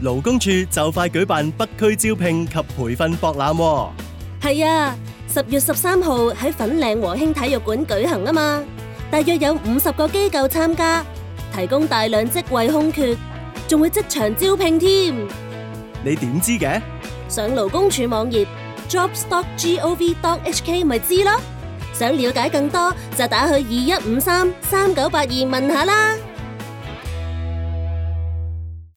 勞工處就快舉辦北區招聘及培訓博覽喎。 係啊，10月13號喺粉嶺和興體育館舉行啊嘛，大約有50個機構參加，提供大量職位空缺，仲會即場招聘添。 你點知嘅？ 上勞工處網頁 jobs.gov.hk 咪知咯。想了解更多就打去21533982問下啦。